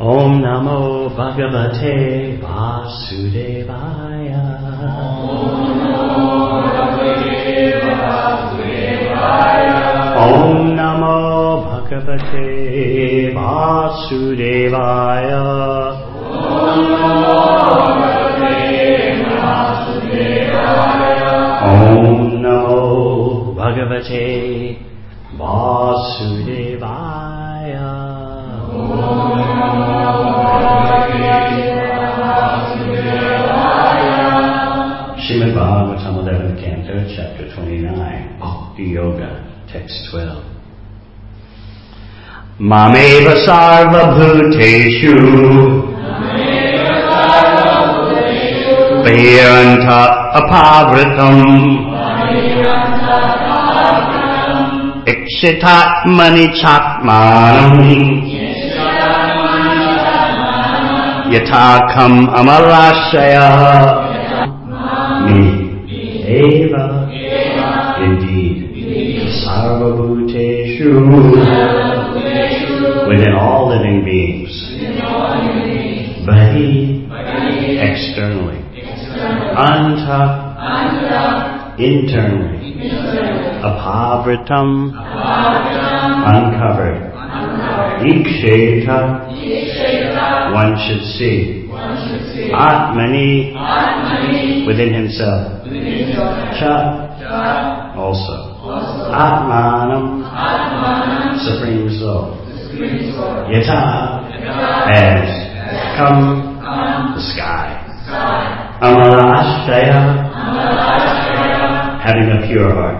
Om Namo Bhagavate Vasudevaya. Om Namo Bhagavate Vasudevaya. Om Namo Bhagavate Vasudevaya. Srimad Bhagavatam 11th Canto, Chapter 29, Bhakti Yoga, Text 12. Mameva sarva bhuteshu Vayanta apavritam Ikshitat manichatmanam Yatakam amarashaya. Me, Eva, indeed, sarvabhuteshu, within all living beings, bahi, externally, anta, internally, apavritam, uncovered, iksheta, one should see, atmani, within himself, cha, also, atmanam, supreme soul, yata, as, come, the sky, amarashtaya, having a pure heart.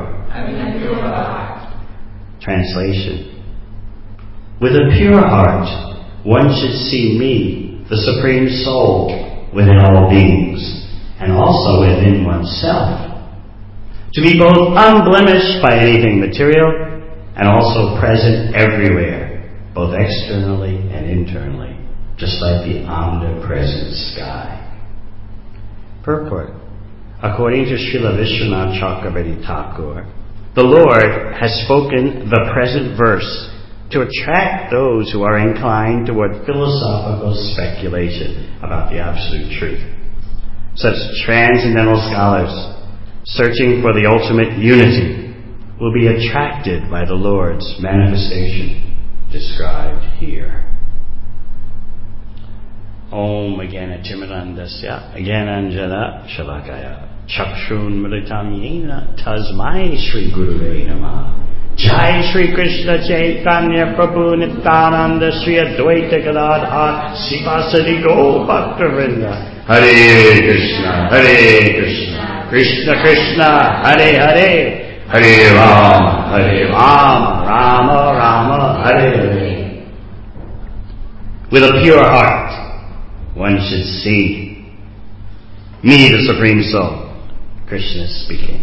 Translation: with a pure heart, one should see me, the Supreme Soul, within all beings, and also within oneself. To be both unblemished by anything material, and also present everywhere, both externally and internally, just like the omnipresent sky. Purport: according to Srila Vishwanath Chakravarti Thakur, the Lord has spoken the present verse to attract those who are inclined toward philosophical speculation about the absolute truth. Such transcendental scholars, searching for the ultimate unity, will be attracted by the Lord's manifestation described here. Om Agyanatimirandasya Agyananjana Shalakaya Chakshun Militam Yena Tasmai Shri Gurave Namah. Jai Shri Krishna Chaitanya Prabhu Nityananda Shri Advaita Gadadhar Sivasadi Go Bhaktavinda. Hare Krishna, Krishna Krishna, Hare Hare, Hare Rama, Rama Rama, Hare Hare. With a pure heart, one should see me, the Supreme Soul. Krishna speaking.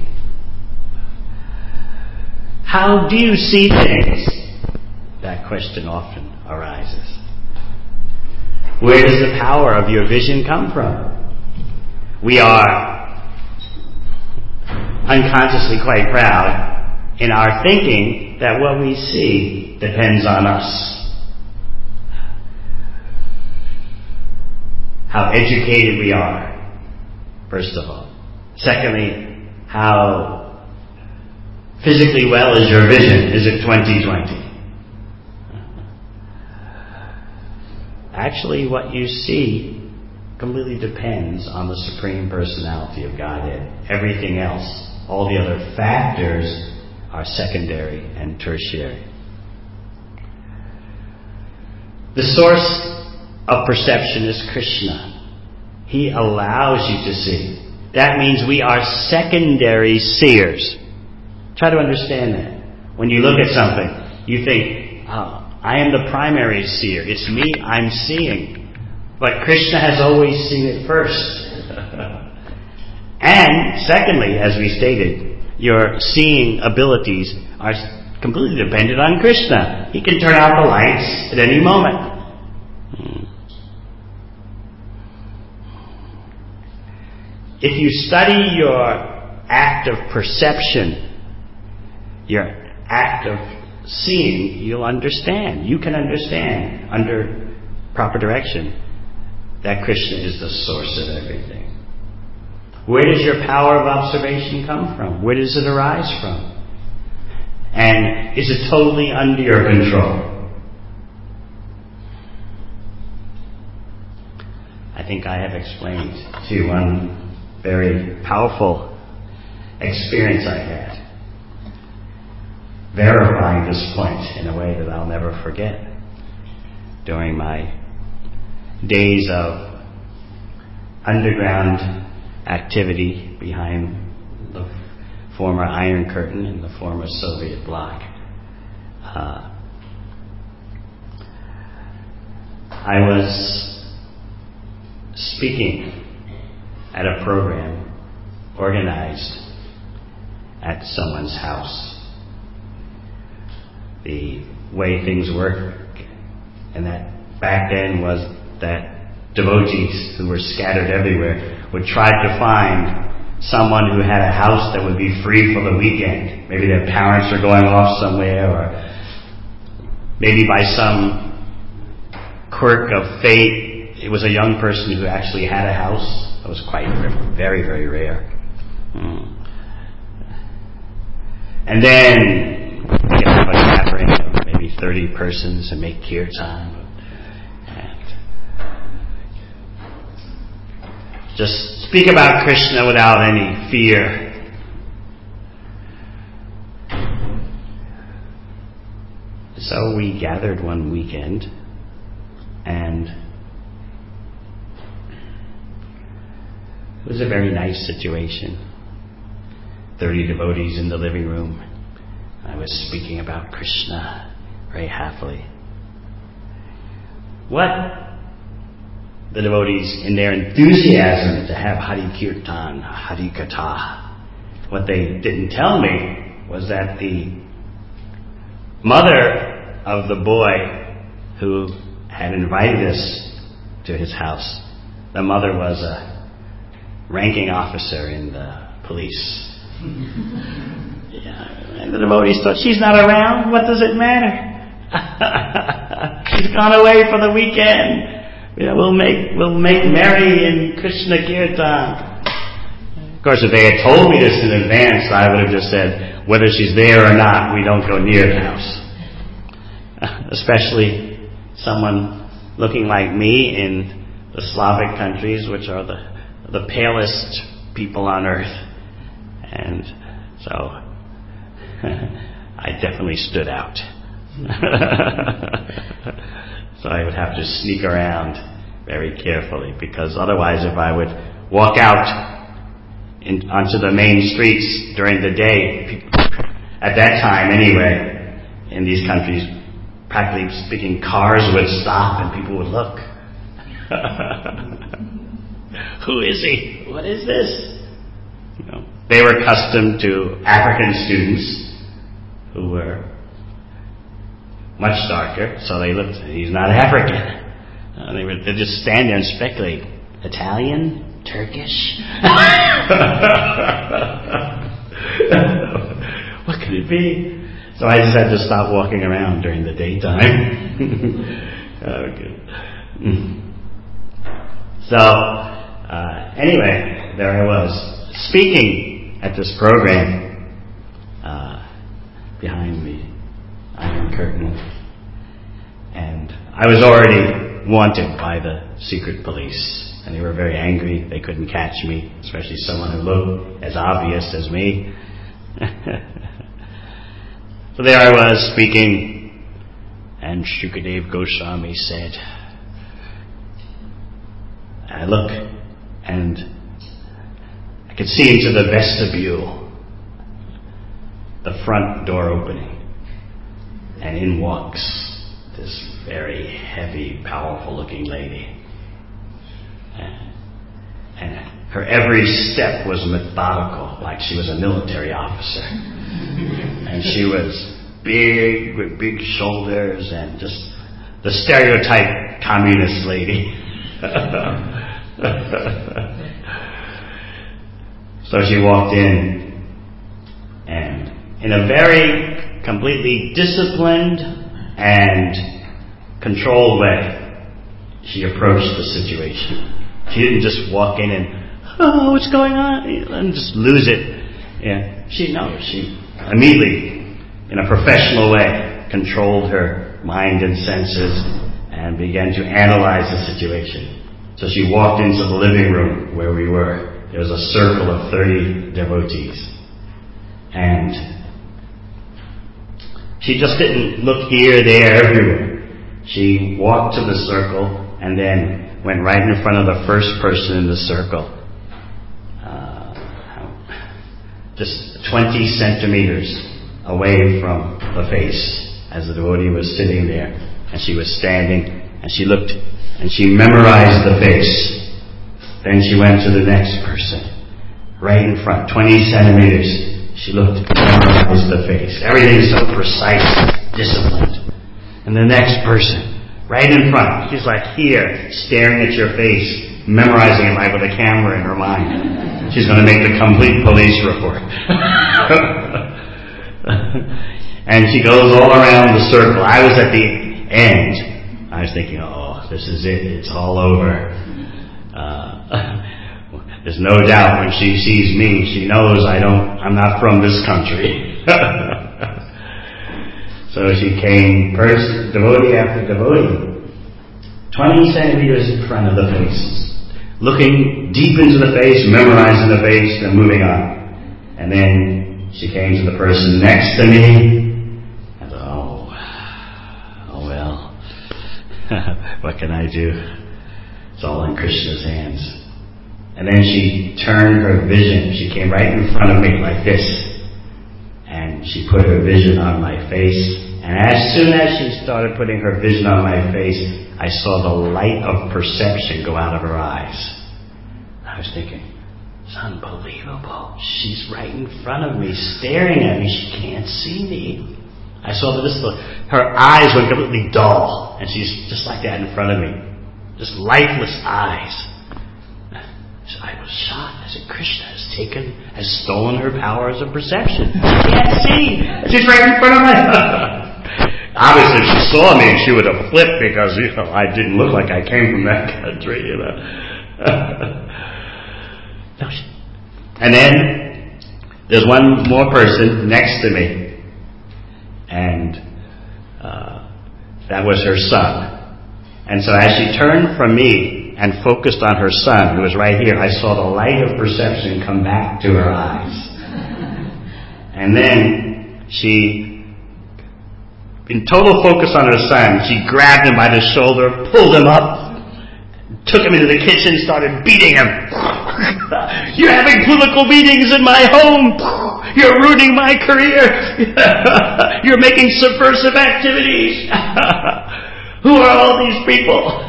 How do you see things? That question often arises. Where does the power of your vision come from? We are unconsciously quite proud in our thinking that what we see depends on us. How educated we are, first of all. Secondly, how physically well is your vision? Is it 20/20? Actually, what you see completely depends on the Supreme Personality of Godhead. Everything else, all the other factors, are secondary and tertiary. The source of perception is Krishna. He allows you to see. That means we are secondary seers. Try to understand that. When you look at something, you think, I am the primary seer. It's me I'm seeing. But Krishna has always seen it first. And secondly, as we stated, your seeing abilities are completely dependent on Krishna. He can turn out the lights at any moment. If you study your act of perception, your act of seeing, you'll understand. You can understand under proper direction, that Krishna is the source of everything. Where does your power of observation come from? Where does it arise from? And is it totally under your control? I think I have explained to you one very powerful experience I had, verifying this point in a way that I'll never forget. During my days of underground activity behind the former Iron Curtain in the former Soviet bloc, I was speaking at a program organized at someone's house. The way things work and that back then was that devotees who were scattered everywhere would try to find someone who had a house that would be free for the weekend. Maybe their parents are going off somewhere, or maybe by some quirk of fate, it was a young person who actually had a house. That was quite very, very rare. And then we could have a gathering of maybe 30 persons and make kirtan. And just speak about Krishna without any fear. So we gathered one weekend, and it was a very nice situation. 30 devotees in the living room. I was speaking about Krishna very happily. What the devotees, in their enthusiasm to have Hari Kirtan, Hari Katha, what they didn't tell me was that the mother of the boy who had invited us to his house, the mother was a ranking officer in the police. Yeah. And the devotees thought, she's not around, what does it matter? She's gone away for the weekend. We'll make merry in Krishna Kirtan. Of course, if they had told me this in advance, I would have just said, whether she's there or not, we don't go near the house. Especially someone looking like me in the Slavic countries, which are the palest people on earth. And so I definitely stood out. So I would have to sneak around very carefully, because otherwise if I would walk out onto the main streets during the day, at that time anyway, in these countries, practically speaking, cars would stop and people would look. Who is he? What is this? They were accustomed to African students who were much darker, so they looked, he's not African. They'd just stand there and speculate. Italian? Turkish? What could it be? So I just had to stop walking around during the daytime. So, anyway, there I was, speaking at this program behind the Iron Curtain. And I was already wanted by the secret police. And they were very angry. They couldn't catch me, especially someone who looked as obvious as me. So there I was speaking, and Shukadev Goswami said, I look, and I could see into the vestibule, the front door opening, and in walks this very heavy, powerful-looking lady. And her every step was methodical, like she was a military officer. And she was big, with big shoulders, and just the stereotype communist lady. So she walked in, and in a very completely disciplined and controlled way, she approached the situation. She didn't just walk in and, oh, what's going on? And just lose it. Yeah. She immediately, in a professional way, controlled her mind and senses and began to analyze the situation. So she walked into the living room where we were. There was a circle of 30 devotees. And she just didn't look here, there, everywhere. She walked to the circle and then went right in front of the first person in the circle. Just 20 centimeters away from the face as the devotee was sitting there. And she was standing and she looked and she memorized the face. Then she went to the next person, right in front, 20 centimeters. She looked and memorized the face. Everything's so precise, disciplined. And the next person, right in front, she's like here, staring at your face, memorizing it right with a camera in her mind. She's going to make the complete police report. And she goes all around the circle. I was at the end. I was thinking, oh, this is it. It's all over. There's no doubt when she sees me, she knows I'm not from this country. So she came, devotee after devotee, 20 centimeters in front of the face, looking deep into the face, memorizing the face, then moving on. And then she came to the person next to me, and thought, oh well, what can I do? It's all in Krishna's hands. And then she turned her vision. She came right in front of me like this. And she put her vision on my face. And as soon as she started putting her vision on my face, I saw the light of perception go out of her eyes. I was thinking, it's unbelievable. She's right in front of me, staring at me. She can't see me. I saw that her eyes went completely dull. And she's just like that in front of me. Just lifeless eyes. So I was shocked. I said, Krishna has stolen her powers of perception. She can't see. She's right in front of me. Obviously, if she saw me, she would have flipped because, I didn't look like I came from that country, And then, there's one more person next to me. And that was her son. And so as she turned from me and focused on her son, who was right here, I saw the light of perception come back to her eyes. And then she, in total focus on her son, she grabbed him by the shoulder, pulled him up, took him into the kitchen, started beating him. You're having political meetings in my home. You're ruining my career. You're making subversive activities. Who are all these people?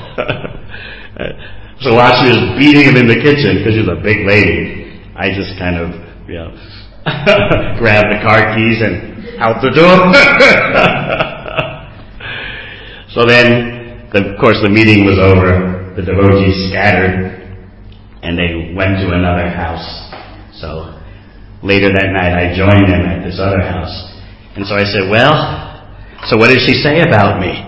So while she was beating him in the kitchen, because she was a big lady, I just kind of, grabbed the car keys and out the door. So then, of course, the meeting was over. The devotees scattered, and they went to another house. So later that night, I joined them at this other house. And so I said, well, so what did she say about me?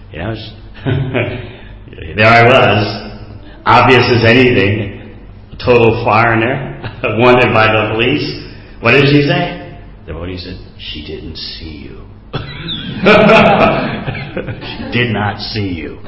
There I was, obvious as anything, a total foreigner, wanted by the police. What did she say? The devotee said, she didn't see you. She did not see you.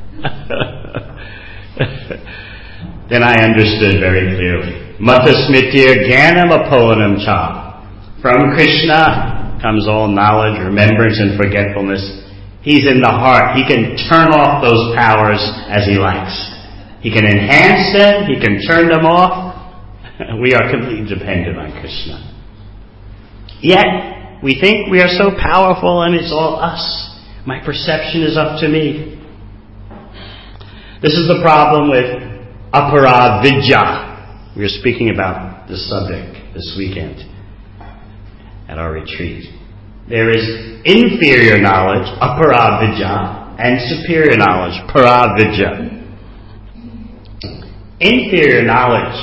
Then I understood very clearly. Mata smitir jnanam apohanam cha. From Krishna comes all knowledge, remembrance, and forgetfulness. He's in the heart. He can turn off those powers as he likes. He can enhance them. He can turn them off. We are completely dependent on Krishna. Yet, we think we are so powerful and it's all us. My perception is up to me. This is the problem with aparavidya. We were speaking about this subject this weekend at our retreat. There is inferior knowledge, aparavidya, and superior knowledge, paravidya. Inferior knowledge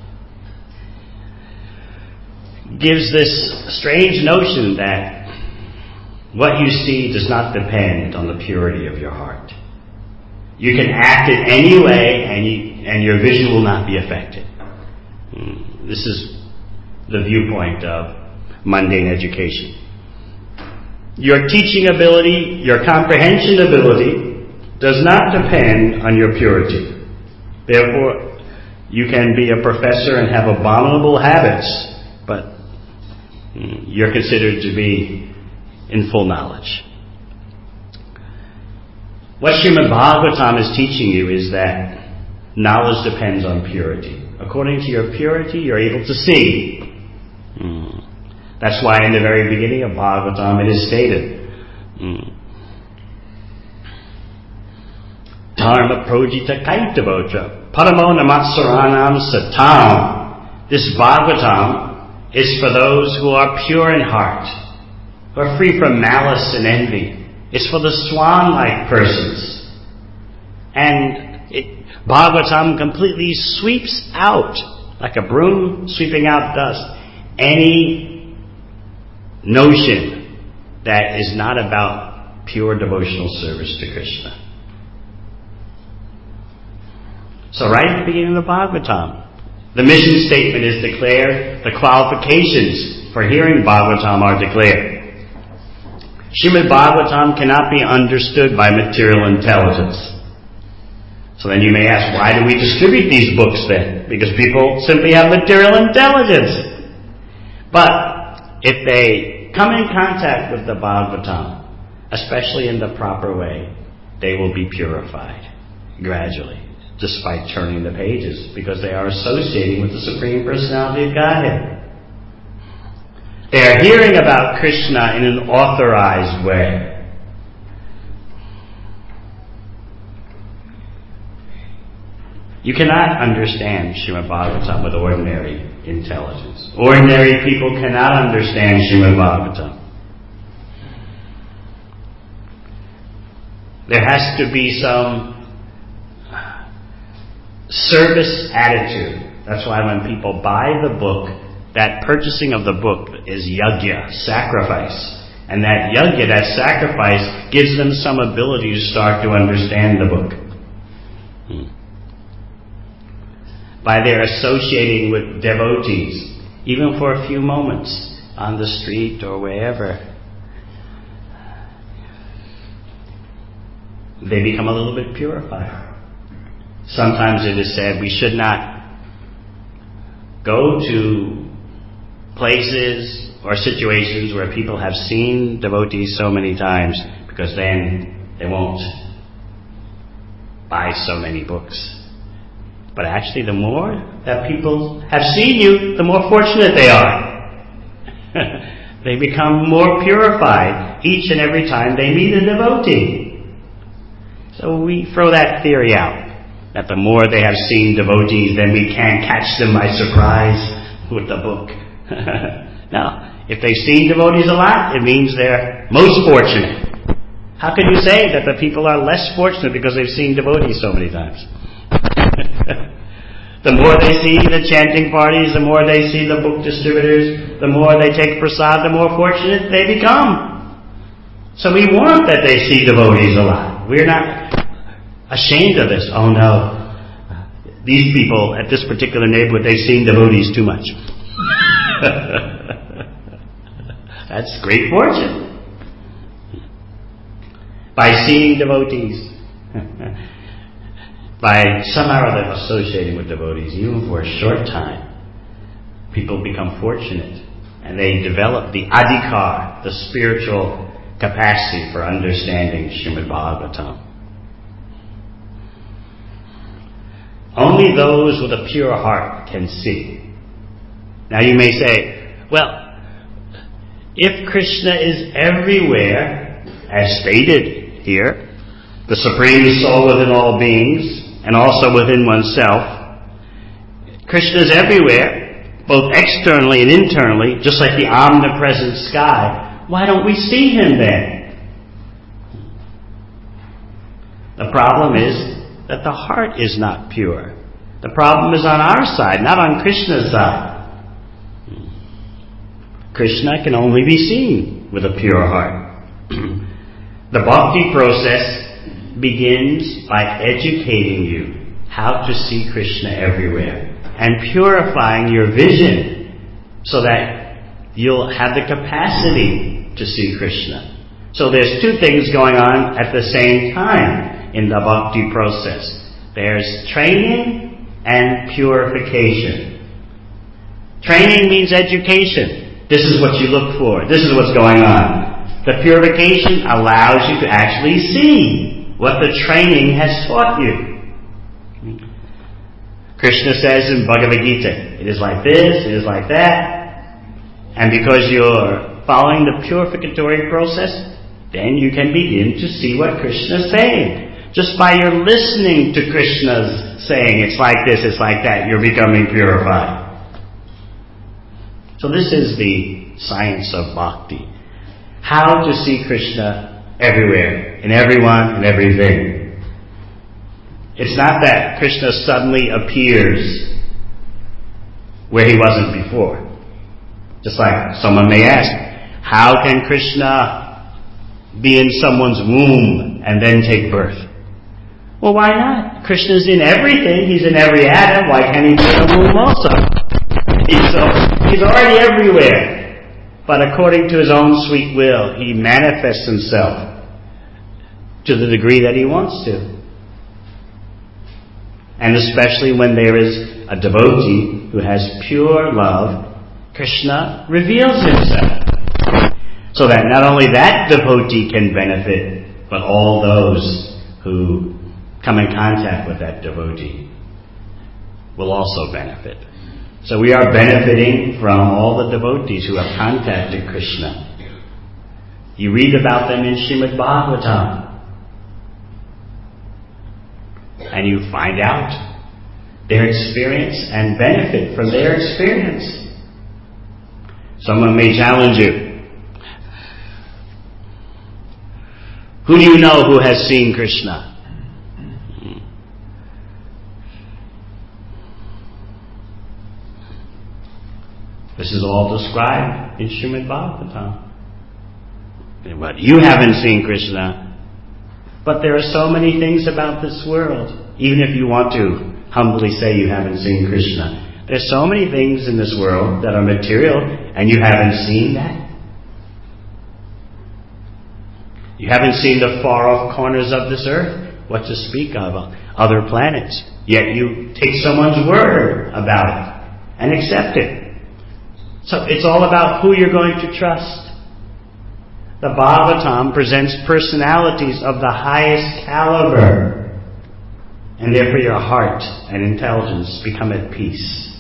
gives this strange notion that what you see does not depend on the purity of your heart. You can act in any way and your vision will not be affected. This is the viewpoint of mundane education. Your teaching ability, your comprehension ability, does not depend on your purity. Therefore, you can be a professor and have abominable habits, but you're considered to be in full knowledge. What Srimad Bhagavatam is teaching you is that knowledge depends on purity. According to your purity, you're able to see. That's why in the very beginning of Bhagavatam it is stated, Dharma projita kaitavocha paramo namatsaranam satam. This Bhagavatam is for those who are pure in heart, who are free from malice and envy. It's for the swan-like persons. And Bhagavatam completely sweeps out, like a broom sweeping out dust, any notion that is not about pure devotional service to Krishna. So right at the beginning of the Bhagavatam, the mission statement is declared, the qualifications for hearing Bhagavatam are declared. Srimad Bhagavatam cannot be understood by material intelligence. So then you may ask, why do we distribute these books then? Because people simply have material intelligence. But if they come in contact with the Bhagavatam, especially in the proper way, they will be purified gradually, just by turning the pages, because they are associating with the Supreme Personality of Godhead. They are hearing about Krishna in an authorized way. You cannot understand Srimad Bhagavatam with ordinary intelligence. Ordinary people cannot understand Srimad Bhagavatam. There has to be some service attitude. That's why when people buy the book, that purchasing of the book is yajna, sacrifice. And that yajna, that sacrifice, gives them some ability to start to understand the book. By their associating with devotees, even for a few moments, on the street or wherever, they become a little bit purified. Sometimes it is said we should not go to places or situations where people have seen devotees so many times, because then they won't buy so many books. But actually, the more that people have seen you, the more fortunate they are. They become more purified each and every time they meet a devotee. So we throw that theory out, that the more they have seen devotees, then we can catch them by surprise with the book. Now, if they've seen devotees a lot, it means they're most fortunate. How can you say that the people are less fortunate because they've seen devotees so many times? The more they see the chanting parties, the more they see the book distributors, the more they take prasad, the more fortunate they become. So we want that they see devotees a lot. We're not ashamed of this. Oh no, these people at this particular neighborhood, they've seen devotees too much. That's great fortune. By seeing devotees, by somehow or other associating with devotees, even for a short time, people become fortunate and they develop the adhikar, the spiritual capacity for understanding Srimad Bhagavatam. Only those with a pure heart can see. Now you may say, well, if Krishna is everywhere, as stated here, the Supreme Soul within all beings, and also within oneself, Krishna is everywhere, both externally and internally, just like the omnipresent sky. Why don't we see him then? The problem is that the heart is not pure. The problem is on our side, not on Krishna's side. Krishna can only be seen with a pure heart. The bhakti process begins by educating you how to see Krishna everywhere and purifying your vision so that you'll have the capacity to see Krishna. So there's two things going on at the same time in the bhakti process. There's training and purification. Training means education. This is what you look for. This is what's going on. The purification allows you to actually see what the training has taught you. Krishna says in Bhagavad Gita, it is like this, it is like that. And because you're following the purificatory process, then you can begin to see what Krishna is saying. Just by your listening to Krishna's saying, it's like this, it's like that, you're becoming purified. So this is the science of bhakti. How to see Krishna everywhere, in everyone, in everything. It's not that Krishna suddenly appears where he wasn't before. Just like someone may ask, how can Krishna be in someone's womb and then take birth? Well, why not? Krishna's in everything. He's in every atom. Why can't he be in a womb also? He's already everywhere. But according to his own sweet will, he manifests himself to the degree that he wants to. And especially when there is a devotee who has pure love, Krishna reveals himself. So that not only that devotee can benefit, but all those who come in contact with that devotee will also benefit. So we are benefiting from all the devotees who have contacted Krishna. You read about them in Srimad Bhagavatam. And you find out their experience and benefit from their experience. Someone may challenge you. Who do you know who has seen Krishna? This is all described in Srimad Bhagavatam. But you haven't seen Krishna. But there are so many things about this world. Even if you want to humbly say you haven't seen Krishna, there's so many things in this world that are material, and you haven't seen that. You haven't seen the far-off corners of this earth. What to speak of other planets. Yet you take someone's word about it and accept it. So it's all about who you're going to trust. The Bhagavatam presents personalities of the highest caliber. And therefore your heart and intelligence become at peace.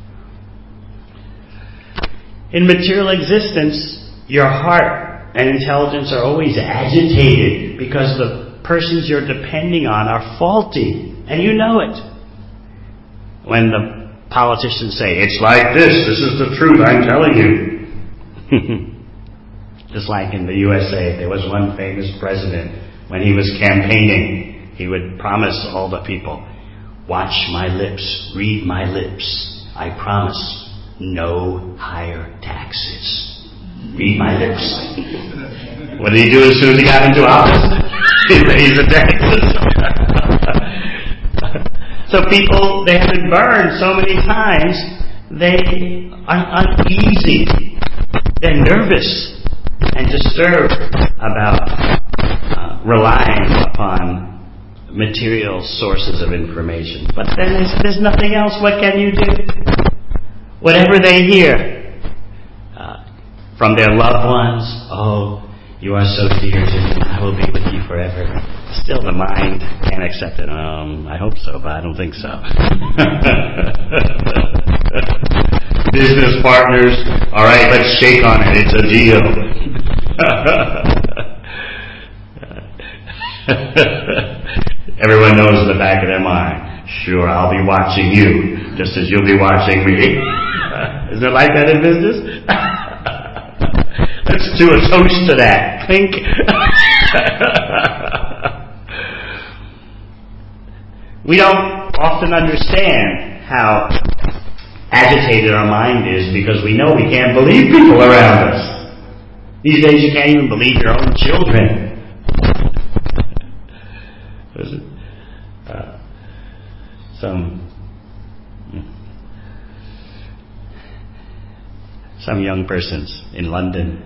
In material existence, your heart and intelligence are always agitated because the persons you're depending on are faulty. And you know it. When the politicians say, it's like this is the truth, I'm telling you. Just like in the USA, there was one famous president, when he was campaigning, he would promise all the people, watch my lips, read my lips, I promise no higher taxes. Read my lips. What did he do as soon as he got into office? He raised the taxes. So people, they have been burned so many times, they are uneasy, they're nervous and disturbed about relying upon material sources of information. But then there's nothing else. What can you do? Whatever they hear from their loved ones, oh, you are so dear to me, I will be with you forever. Still the mind can't accept it. I hope so, but I don't think so. Business partners, all right, let's shake on it. It's a deal. Everyone knows in the back of their mind, sure, I'll be watching you just as you'll be watching me. Isn't it like that in business? Let's do a toast to that. Clink. We don't often understand how agitated our mind is because we know we can't believe people around us. These days you can't even believe your own children. Was it? Some young persons in London,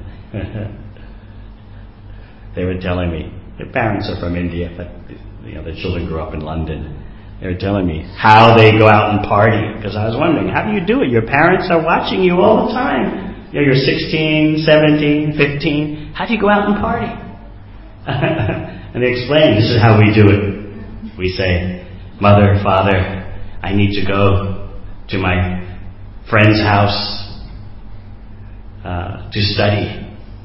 they were telling me, their parents are from India, but their children grew up in London. They were telling me how they go out and party, because I was wondering, how do you do it? Your parents are watching you all the time. You're 16, 17, 15. How do you go out and party? And they explained, this is how we do it. We say, Mother, Father, I need to go to my friend's house to study.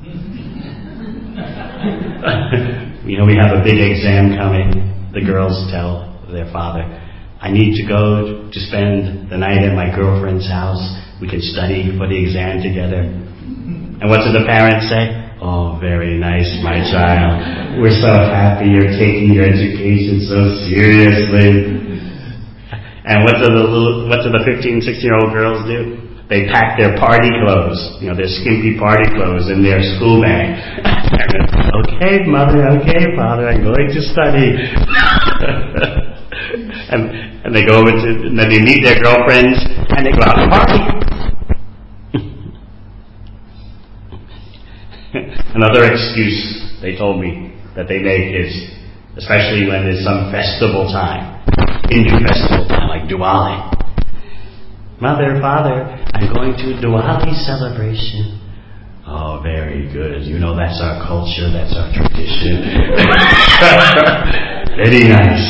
We have a big exam coming. The girls tell their father, I need to go to spend the night at my girlfriend's house. We can study for the exam together. And what do the parents say? Oh, very nice, my child. We're so happy you're taking your education so seriously. And what do the 15, 16-year-old girls do? They pack their party clothes, their skimpy party clothes in their school bag. Okay, Mother, okay, Father, I'm going to study. and they go over and then they meet their girlfriends and they go out and party. Another excuse they told me that they make is, especially when there's some festival time, Hindu festival time like Diwali. Mother, Father, I'm going to a Diwali celebration. Oh, very good. That's our culture, that's our tradition. Very nice.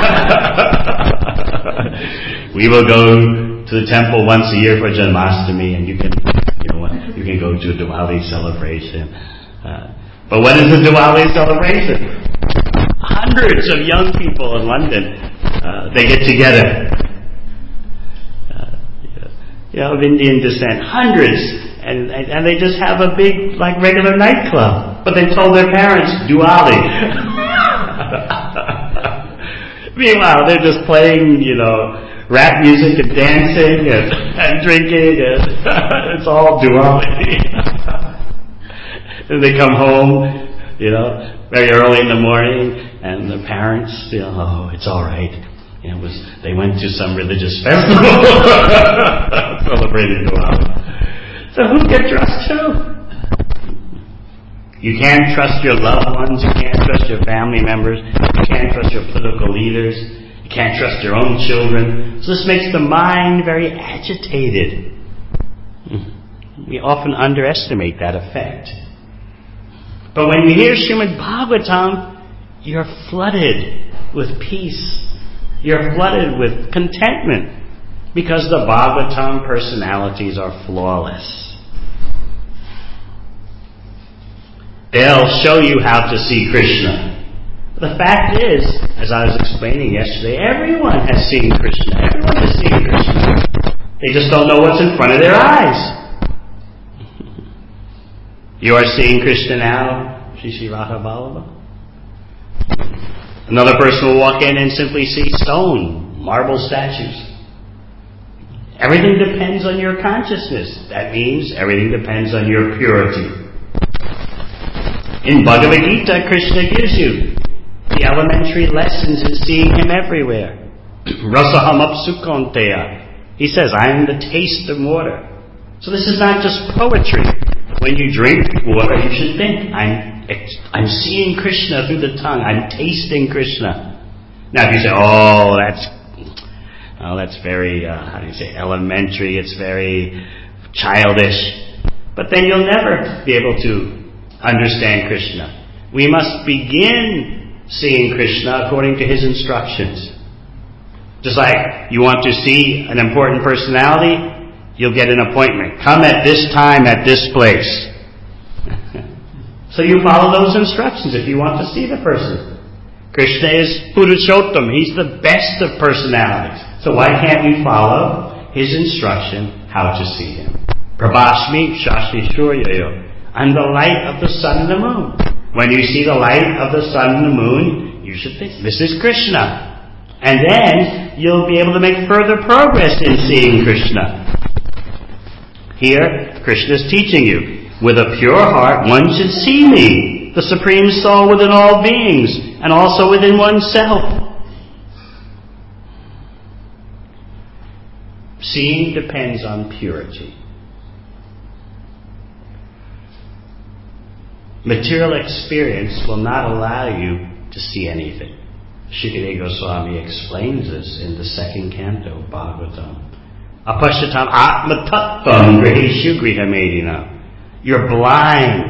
We will go to the temple once a year for Janmashtami, and you can go to a Diwali celebration. But when is the Diwali celebration? Hundreds of young people in London, they get together. Of Indian descent, hundreds, and they just have a big, regular nightclub. But they told their parents, Diwali. Meanwhile, they're just playing, rap music and dancing and drinking, and it's all Diwali. And they come home, very early in the morning, and the parents, oh, it's all right. They went to some religious festival celebrating Diwali. So who can you trust who? You can't trust your loved ones. You can't trust your family members. You can't trust your political leaders. You can't trust your own children. So this makes the mind very agitated. We often underestimate that effect. But when you hear Srimad Bhagavatam, you're flooded with peace. You're flooded with contentment because the Bhagavatam personalities are flawless. They'll show you how to see Krishna. The fact is, as I was explaining yesterday, everyone has seen Krishna. Everyone has seen Krishna. They just don't know what's in front of their eyes. You are seeing Krishna now, Shri Radha Vallabha. Another person will walk in and simply see stone, marble statues. Everything depends on your consciousness. That means everything depends on your purity. In Bhagavad Gita, Krishna gives you the elementary lessons in seeing Him everywhere. Rasaham apsukonteya. He says, I am the taste of water. So this is not just poetry. When you drink water, you should think, I'm seeing Krishna through the tongue. I'm tasting Krishna. Now, if you say, that's very, elementary. It's very childish. But then you'll never be able to understand Krishna. We must begin seeing Krishna according to His instructions. Just like you want to see an important personality, you'll get an appointment. Come at this time at this place. So you follow those instructions if you want to see the person. Krishna is Purushottam. He's the best of personalities. So why can't we follow His instruction how to see Him? Prabhashmi Shashti Shuryayo. I'm the light of the sun and the moon. When you see the light of the sun and the moon, you should think, this is Krishna. And then you'll be able to make further progress in seeing Krishna. Here, Krishna is teaching you, with a pure heart, one should see me, the Supreme Soul within all beings. and also within oneself. Seeing depends on purity. Material experience will not allow you to see anything. Shukadeva Goswami explains this in the second canto of Bhagavatam. Apashyatam atma tattvam griheshu grihamedina. You're blind.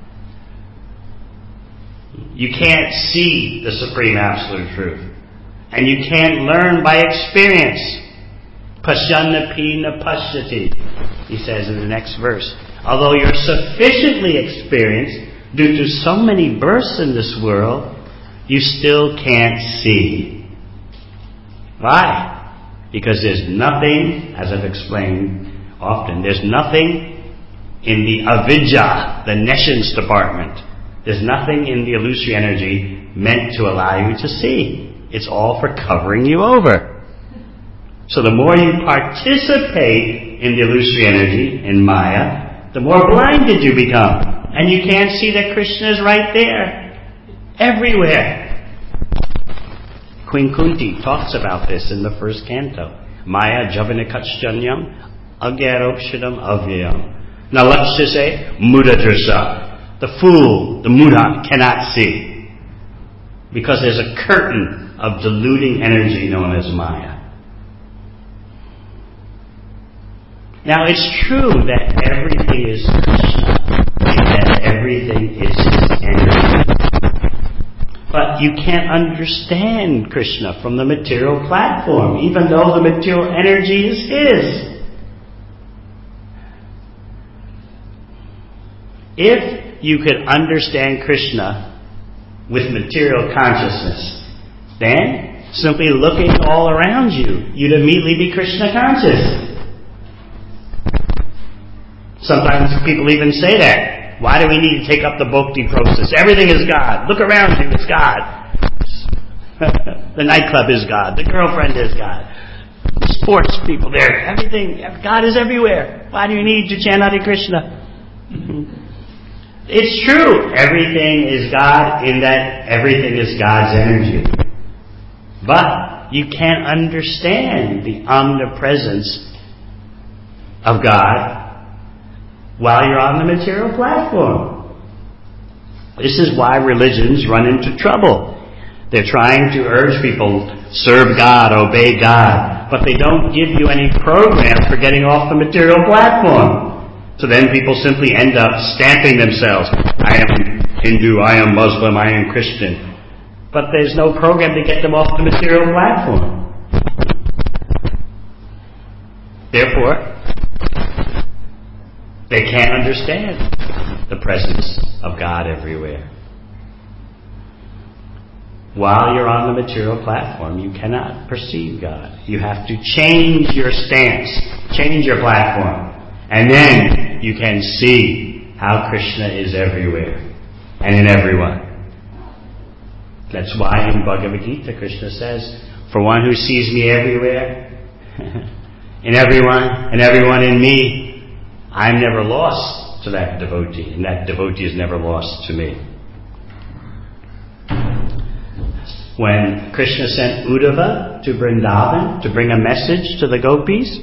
You can't see the Supreme Absolute Truth. And you can't learn by experience. Pashyannapi na pashyati, he says in the next verse. Although you're sufficiently experienced due to so many births in this world, you still can't see. Why? Because there's nothing, as I've explained often, there's nothing in the avidya, the nescience department. There's nothing in the illusory energy meant to allow you to see. It's all for covering you over. So the more you participate in the illusory energy, in Maya, the more blinded you become. And you can't see that Krishna is right there. Everywhere. Queen Kunti talks about this in the first canto. Maya javanikachjanyam agyaropshidam avyayam. Nalakshase mudadrisa. The fool, the muda, cannot see. Because there's a curtain of diluting energy known as Maya. Now it's true that everything is Krishna, and that everything is His energy. But you can't understand Krishna from the material platform, even though the material energy is His. If you could understand Krishna with material consciousness, then simply looking all around you, you'd immediately be Krishna conscious. Sometimes people even say that. Why do we need to take up the bhakti process? Everything is God. Look around you, it's God. The nightclub is God. The girlfriend is God. Sports people there. Everything. God is everywhere. Why do you need to chant Hare Krishna? It's true. Everything is God in that everything is God's energy. But you can't understand the omnipresence of God while you're on the material platform. This is why religions run into trouble. They're trying to urge people, serve God, obey God, but they don't give you any program for getting off the material platform. So then people simply end up stamping themselves. I am Hindu, I am Muslim, I am Christian. But there's no program to get them off the material platform. Therefore, they can't understand the presence of God everywhere. While you're on the material platform, you cannot perceive God. You have to change your stance, change your platform, and then you can see how Krishna is everywhere and in everyone. That's why in Bhagavad Gita, Krishna says, for one who sees me everywhere, in everyone, and everyone in me, I'm never lost to that devotee, and that devotee is never lost to me. When Krishna sent Uddhava to Vrindavan to bring a message to the gopis,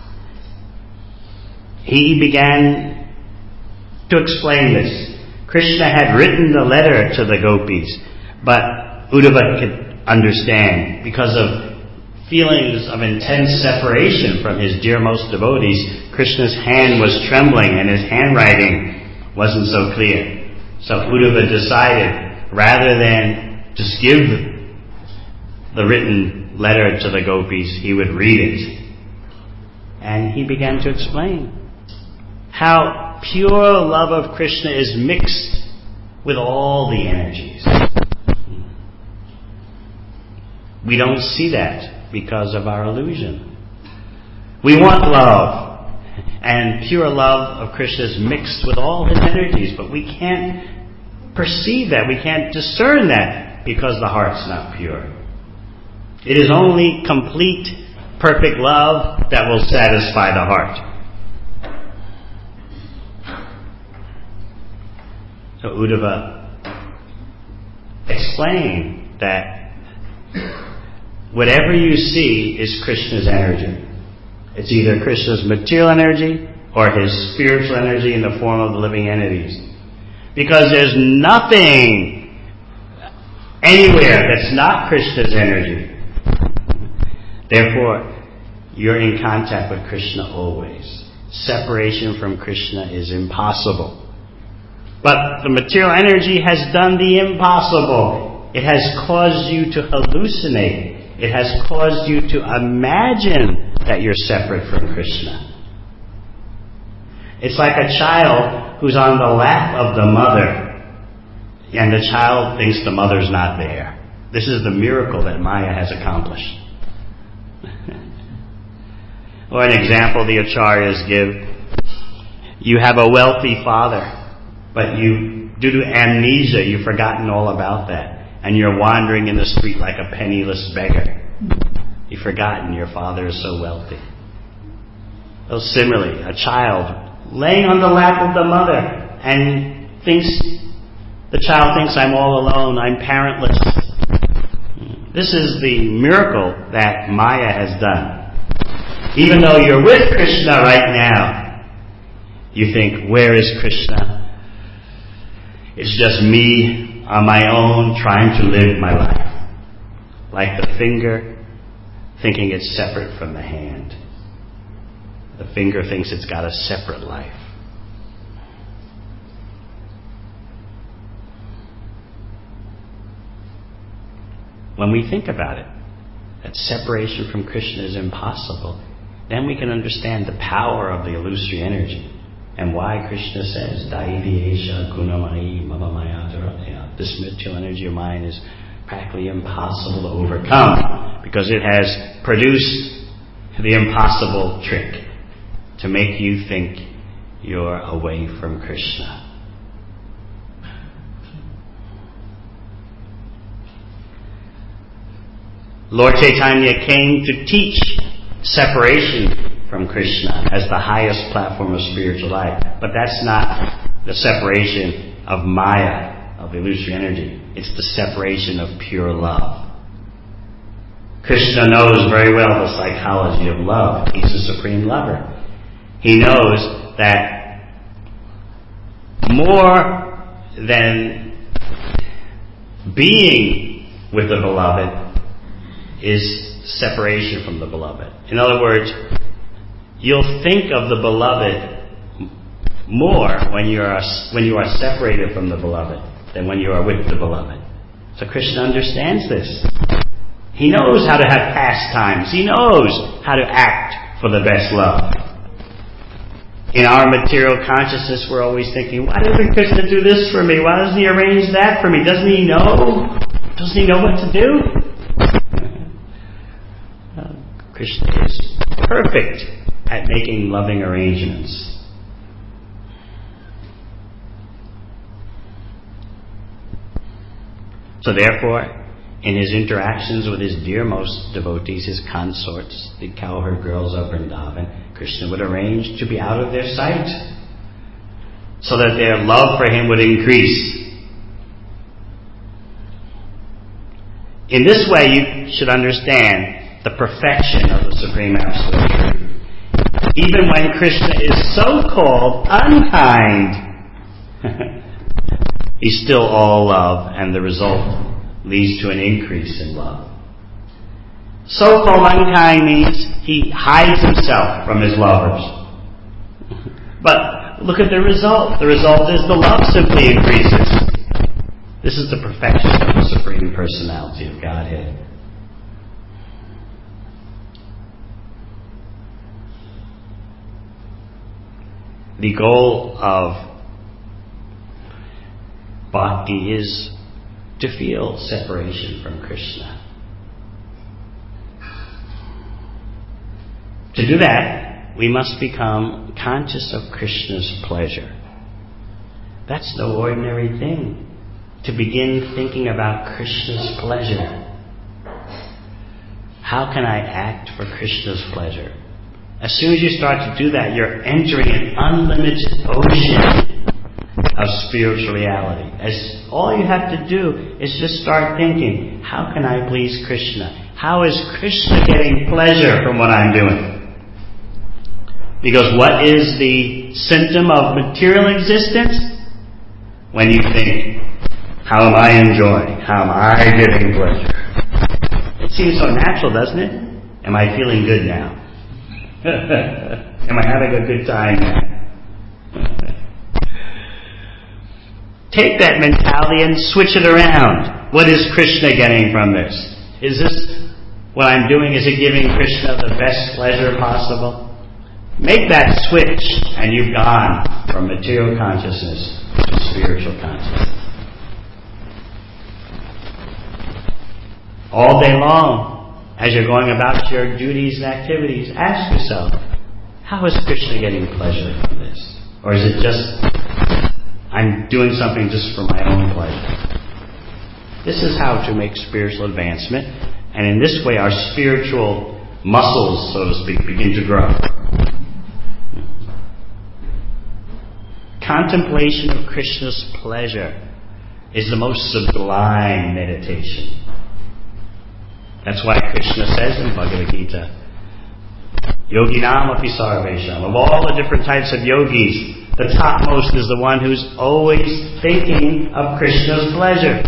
he began to explain this. Krishna had written the letter to the gopis, but Uddhava could understand because of feelings of intense separation from his dearmost devotees. Krishna's hand was trembling and his handwriting wasn't so clear. So Uddhava decided, rather than just give the written letter to the gopis, he would read it. And he began to explain how pure love of Krishna is mixed with all the energies. We don't see that because of our illusion. We want love, and pure love of Krishna is mixed with all His energies, but we can't perceive that, we can't discern that because the heart's not pure. It is only complete, perfect love that will satisfy the heart. So Uddhava explain that whatever you see is Krishna's energy. It's either Krishna's material energy or his spiritual energy in the form of the living entities. Because there's nothing anywhere that's not Krishna's energy. Therefore, you're in contact with Krishna always. Separation from Krishna is impossible. But the material energy has done the impossible. It has caused you to hallucinate. It has caused you to imagine that you're separate from Krishna. It's like a child who's on the lap of the mother, and the child thinks the mother's not there. This is the miracle that Maya has accomplished. Or an example the Acharyas give. You have a wealthy father, but due to amnesia, you've forgotten all about that. And you're wandering in the street like a penniless beggar. You've forgotten your father is so wealthy. So similarly, a child laying on the lap of the mother and the child thinks, I'm all alone, I'm parentless. This is the miracle that Maya has done. Even though you're with Krishna right now, you think, where is Krishna? It's just me on my own trying to live my life. Like the finger thinking it's separate from the hand. The finger thinks it's got a separate life. When we think about it, that separation from Krishna is impossible, then we can understand the power of the illusory energy and why Krishna says, Daivyesha gunamai mama mayadharaya. This material energy of mine is practically impossible to overcome because it has produced the impossible trick to make you think you're away from Krishna. Lord Chaitanya came to teach separation from Krishna as the highest platform of spiritual life. But that's not the separation of Maya, of illusory energy. It's the separation of pure love. Krishna knows very well the psychology of love. He's the supreme lover. He knows that more than being with the beloved is separation from the beloved. In other words, you'll think of the beloved more when you are separated from the beloved than when you are with the beloved. So Krishna understands this. He knows how to have pastimes. He knows how to act for the best love. In our material consciousness, we're always thinking, why doesn't Krishna do this for me? Why doesn't he arrange that for me? Doesn't he know? Doesn't he know what to do? Krishna is perfect at making loving arrangements. So therefore, in his interactions with his dearmost devotees, his consorts, the cowherd girls of Vrindavan, Krishna would arrange to be out of their sight so that their love for him would increase. In this way, you should understand the perfection of the Supreme Absolute Truth. Even when Krishna is so-called unkind, he's still all love, and the result leads to an increase in love. So-called unkind means he hides himself from his lovers. But look at the result. The result is the love simply increases. This is the perfection of the Supreme Personality of Godhead. The goal of bhakti is to feel separation from Krishna. To do that, we must become conscious of Krishna's pleasure. That's no ordinary thing, to begin thinking about Krishna's pleasure. How can I act for Krishna's pleasure? As soon as you start to do that, you're entering an unlimited ocean of spiritual reality. As all you have to do is just start thinking, how can I please Krishna? How is Krishna getting pleasure from what I'm doing? Because what is the symptom of material existence? When you think, how am I enjoying? How am I getting pleasure? It seems so natural, doesn't it? Am I feeling good now? Am I having a good time now? Take that mentality and switch it around. What is Krishna getting from this? Is this what I'm doing? Is it giving Krishna the best pleasure possible? Make that switch and you've gone from material consciousness to spiritual consciousness. All day long, as you're going about your duties and activities, ask yourself, how is Krishna getting pleasure from this? Or is it just, I'm doing something just for my own pleasure? This is how to make spiritual advancement, and in this way our spiritual muscles, so to speak, begin to grow. Contemplation of Krishna's pleasure is the most sublime meditation. That's why Krishna says in Bhagavad Gita, Yoginam api sarvesham. Of all the different types of yogis, the topmost is the one who's always thinking of Krishna's pleasure.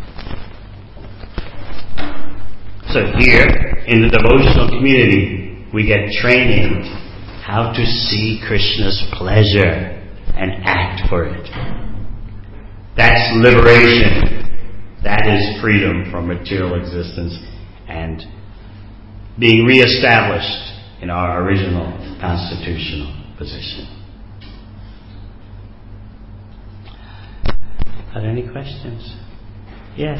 So here, in the devotional community, we get training how to see Krishna's pleasure and act for it. That's liberation. That is freedom from material existence and being reestablished in our original constitutional position. Are there any questions? Yes.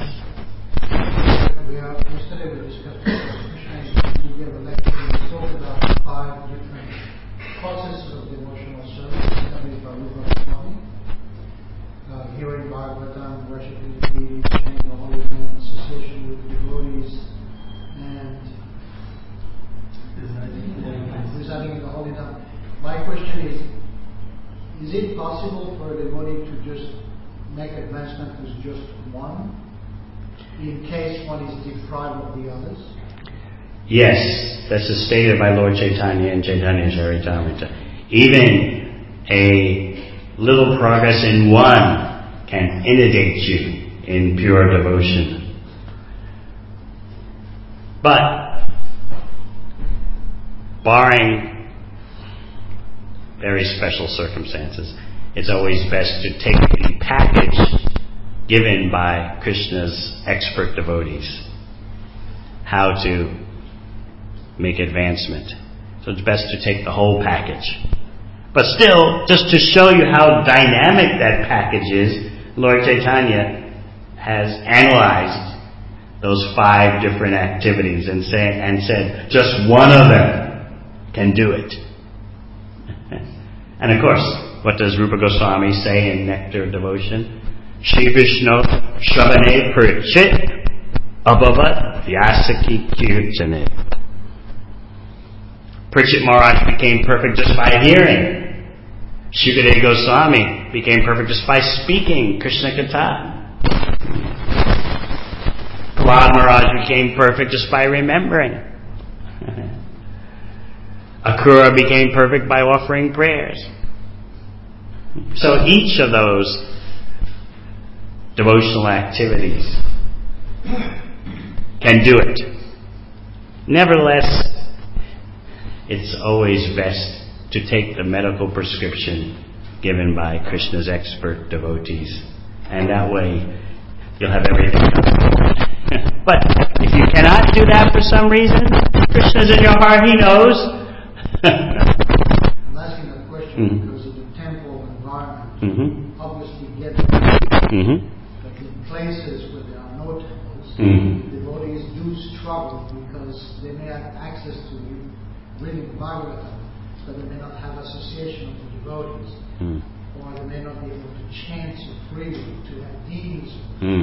Yesterday we discussed Krishna. You gave a lecture and you talked about 5 different processes of devotional service studied by Rupa Goswami. Hearing Bhagavatam, worshiping the deities, chanting the holy name, association with devotees, and residing in the holy name. My question is it possible for a devotee to just make advancement with just one, in case one is deprived of the others? Yes, this is stated by Lord Chaitanya in Chaitanya Charitamrita. Even a little progress in one can inundate you in pure devotion. But, barring very special circumstances, it's always best to take the package given by Krishna's expert devotees, how to make advancement. So it's best to take the whole package. But still, just to show you how dynamic that package is, Lord Chaitanya has analyzed those 5 different activities and said just one of them can do it. And of course, what does Rupa Goswami say in Nectar of Devotion? Shri Vishnu Shravane Parichit Abhavat Vyasaki Kirtane. Parikshit Maharaj became perfect just by hearing. Shukadeva Goswami became perfect just by speaking Krishna Katha. Prahlad Maharaj became perfect just by remembering. Akrura became perfect by offering prayers. So each of those devotional activities can do it. Nevertheless, it's always best to take the medical prescription given by Krishna's expert devotees. And that way, you'll have everything covered. But if you cannot do that for some reason, Krishna's in your heart, He knows. I'm asking that question because in the temple environment, obviously get but in places where there are no temples, devotees do struggle because they may have access to reading Bhagavatam, but they may not have association of the devotees, or they may not be able to chant so freely, to have deities.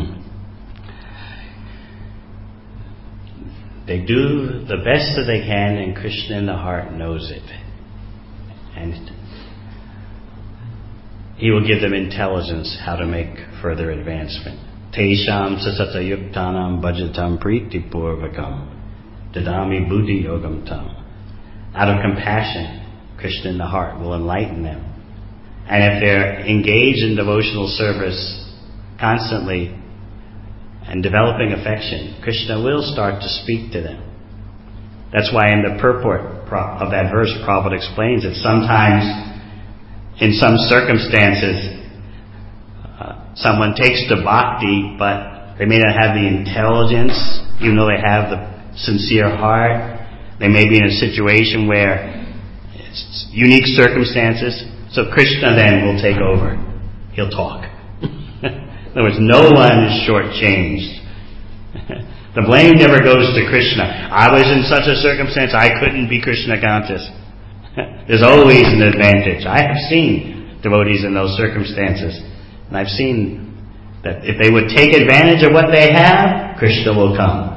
They do the best that they can, and Krishna in the heart knows it. And He will give them intelligence how to make further advancement. Tesham sasatayuktanam bhajatam priti purvakam dadami buddhi yogam tam. Out of compassion, Krishna in the heart will enlighten them. And if they're engaged in devotional service constantly and developing affection, Krishna will start to speak to them. That's why in the purport of that verse, Prabhupada explains that sometimes, in some circumstances, someone takes to bhakti, but they may not have the intelligence, even though they have the sincere heart. They may be in a situation where it's unique circumstances. So Krishna then will take over. He'll talk. In other words, no one is shortchanged. The blame never goes to Krishna. I was in such a circumstance, I couldn't be Krishna conscious. There's always an advantage. I have seen devotees in those circumstances. And I've seen that if they would take advantage of what they have, Krishna will come.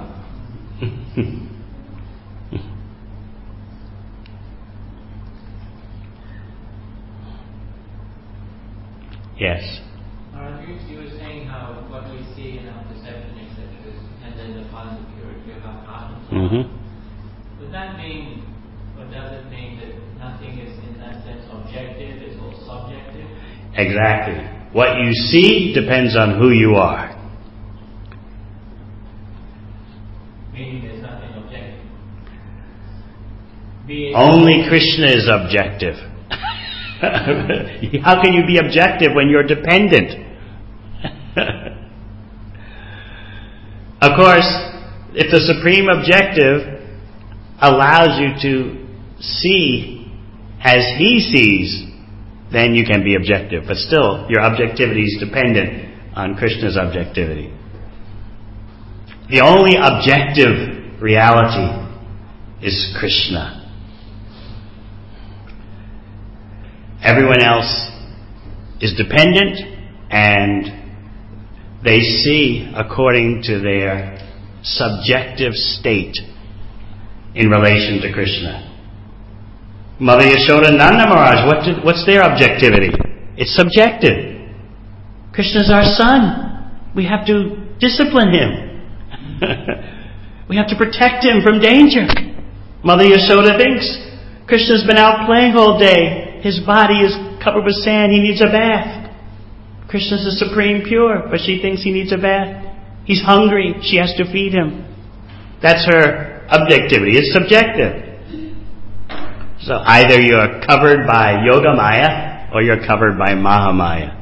Yes. You were saying how what we see in our perception, etc., is dependent upon the purity of our heart. Mm-hmm. Would that mean, or does it mean that nothing is in that sense objective, it's all subjective? Exactly. What you see depends on who you are. Meaning there's nothing objective. Only Krishna is objective. How can you be objective when you're dependent? Of course, if the supreme objective allows you to see as he sees, then you can be objective. But still, your objectivity is dependent on Krishna's objectivity. The only objective reality is Krishna. Everyone else is dependent, and they see according to their subjective state in relation to Krishna. Mother Yashoda and Nanda Maharaj, what's their objectivity? It's subjective. Krishna's our son. We have to discipline him. We have to protect him from danger. Mother Yashoda thinks Krishna's been out playing all day. His body is covered with sand. He needs a bath. Krishna's the supreme pure, but she thinks he needs a bath. He's hungry. She has to feed him. That's her objectivity. It's subjective. So either you're covered by Yoga Maya or you're covered by Mahamaya.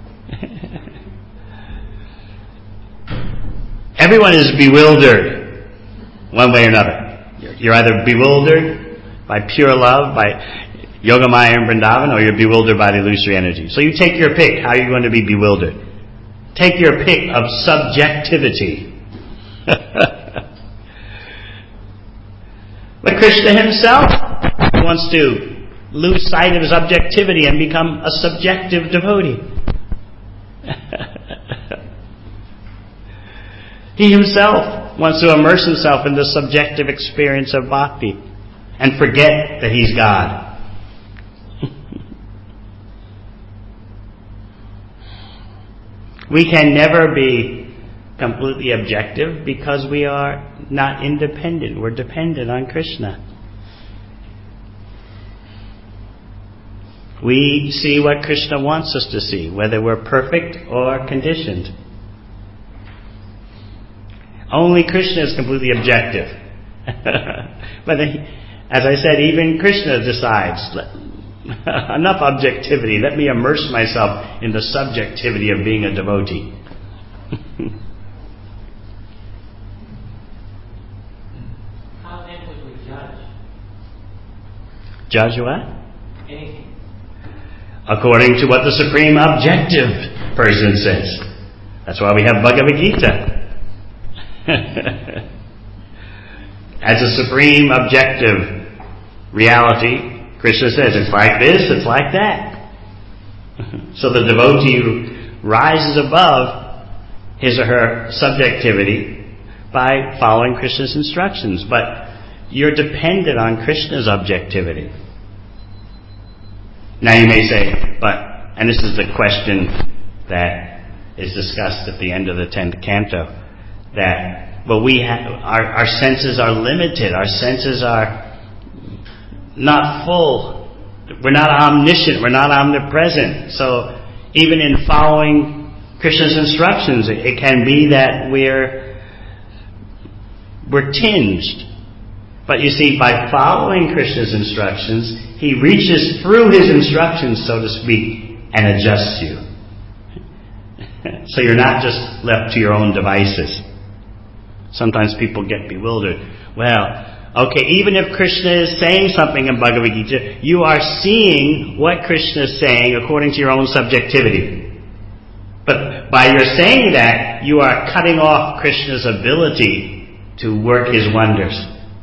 Everyone is bewildered one way or another. You're either bewildered by pure love, by Yoga Maya and Vrindavan, or you're bewildered by the illusory energy. So you take your pick. How are you going to be bewildered? Take your pick of subjectivity. But Krishna himself wants to lose sight of his objectivity and become a subjective devotee. He himself wants to immerse himself in the subjective experience of bhakti and forget that he's God. We can never be completely objective because we are not independent. We're dependent on Krishna. We see what Krishna wants us to see, whether we're perfect or conditioned. Only Krishna is completely objective. But as I said, even Krishna decides, enough objectivity, let me immerse myself in the subjectivity of being a devotee. How then would we judge? Judge what? Anything. According to what the supreme objective person says. That's why we have Bhagavad Gita. As a supreme objective reality, Krishna says it's like this, it's like that. So the devotee rises above his or her subjectivity by following Krishna's instructions. But you're dependent on Krishna's objectivity. Now you may say, but and this is the question that is discussed at the end of the 10th canto, that, well, our senses are limited. Our senses are not full. We're not omniscient. We're not omnipresent. So even in following Krishna's instructions, it can be that we're tinged. But you see, by following Krishna's instructions, he reaches through his instructions, so to speak, and adjusts you. So you're not just left to your own devices. Sometimes people get bewildered. Well, okay, even if Krishna is saying something in Bhagavad Gita, you are seeing what Krishna is saying according to your own subjectivity. But by your saying that, you are cutting off Krishna's ability to work his wonders.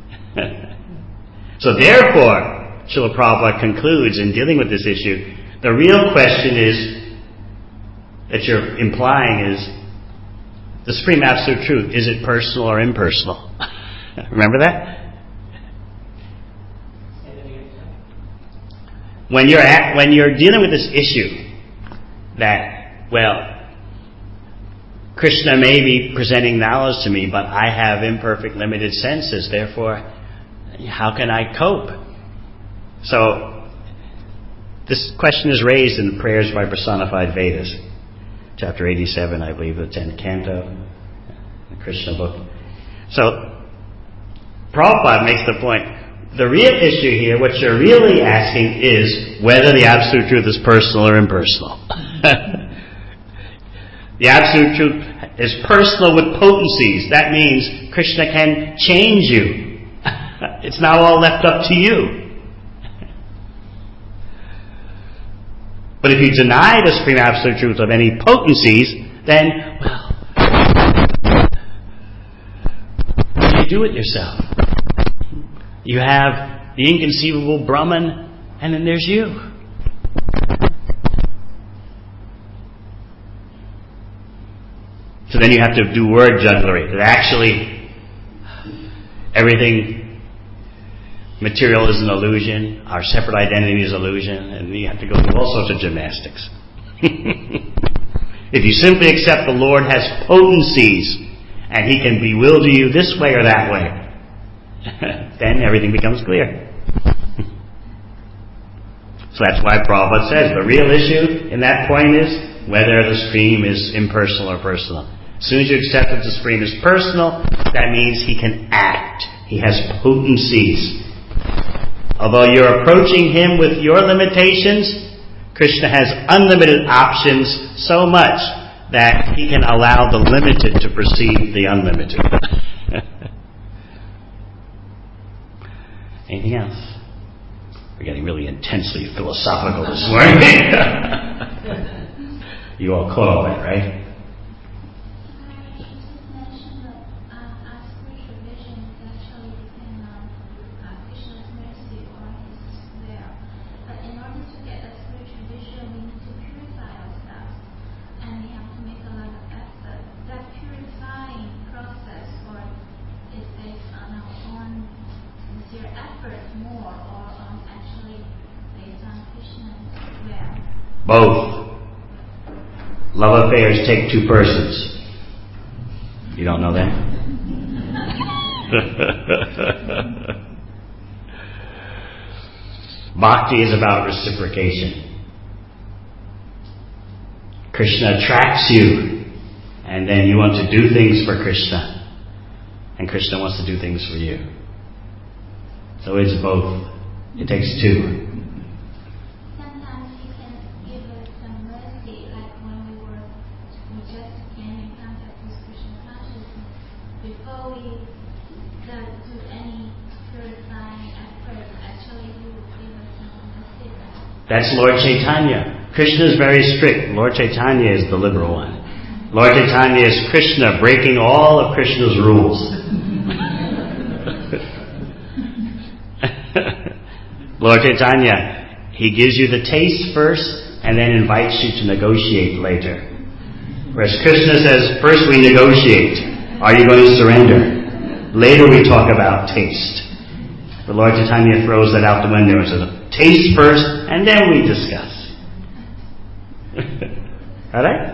So therefore, Srila Prabhupada concludes in dealing with this issue, the real question is, that you're implying is, the Supreme Absolute Truth, is it personal or impersonal? Remember that? When you're dealing with this issue, that, well, Krishna may be presenting knowledge to me, but I have imperfect, limited senses, therefore, how can I cope? So, this question is raised in the Prayers by Personified Vedas, chapter 87, I believe, the 10th canto, the Krishna book. So, Prabhupada makes the point, the real issue here, what you're really asking is whether the Absolute Truth is personal or impersonal. The Absolute Truth is personal with potencies. That means Krishna can change you. It's not all left up to you. But if you deny the Supreme Absolute Truth of any potencies, then, well, you do it yourself. You have the inconceivable Brahman, and then there's you. So then you have to do word jugglery. That actually, everything material is an illusion, our separate identity is illusion, and you have to go through all sorts of gymnastics. If you simply accept the Lord has potencies, and he can be willed to you this way or that way, then everything becomes clear. So that's why Prabhupada says the real issue in that point is whether the Supreme is impersonal or personal. As soon as you accept that the Supreme is personal, that means he can act. He has potencies. Although you're approaching him with your limitations, Krishna has unlimited options so much that he can allow the limited to perceive the unlimited. Anything else? We're getting really intensely philosophical this morning. You all caught all that, right? Both. Love affairs take two persons. You don't know that? Bhakti is about reciprocation. Krishna attracts you, and then you want to do things for Krishna, and Krishna wants to do things for you. So it's both. It takes two. That's Lord Chaitanya. Krishna is very strict. Lord Chaitanya is the liberal one. Lord Chaitanya is Krishna breaking all of Krishna's rules. Lord Chaitanya, he gives you the taste first and then invites you to negotiate later. Whereas Krishna says, first we negotiate. Are you going to surrender? Later we talk about taste. But Lord Chaitanya throws that out the window and says, taste first, and then we discuss. All right?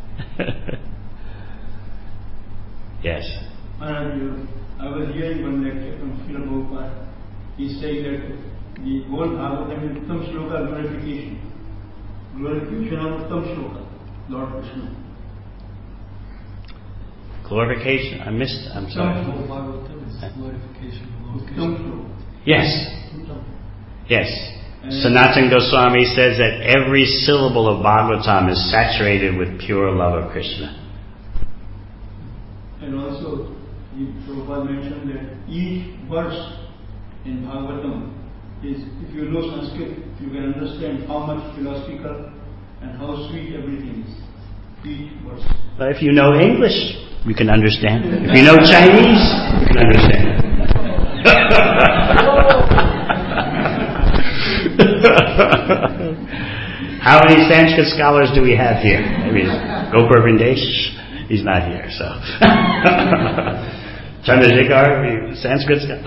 Yes. Maharaj, I was hearing one lecture from Srila Prabhupada. He said that the whole Bhagavatam is Uttam Shloka glorification. Glorification of Uttam Shloka, Lord Krishna. Glorification? I'm sorry. Bhagavatam is glorification of Lord Krishna. Yes. Yes. Sanatana Goswami says that every syllable of Bhagavatam is saturated with pure love of Krishna. And also, Prabhupada mentioned that each verse in Bhagavatam is, if you know Sanskrit, you can understand how much philosophical and how sweet everything is. Each verse. But if you know English, you can understand. If you know Chinese, you can understand. How many Sanskrit scholars do we have here? I mean, Gopur Vrindesh, he's not here, so. Chandrasekhar, Sanskrit scholar.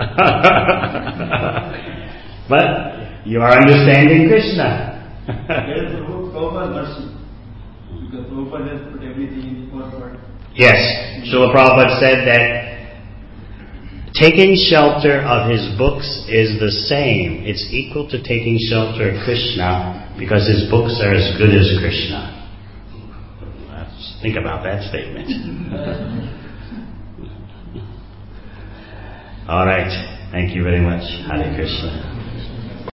But you are understanding Krishna. There is Prabhupada's mercy. Because Prabhupada has put everything in one word. Yes, Srila Prabhupada said that taking shelter of his books is the same. It's equal to taking shelter of Krishna because his books are as good as Krishna. Let's think about that statement. All right. Thank you very much. Hare Krishna.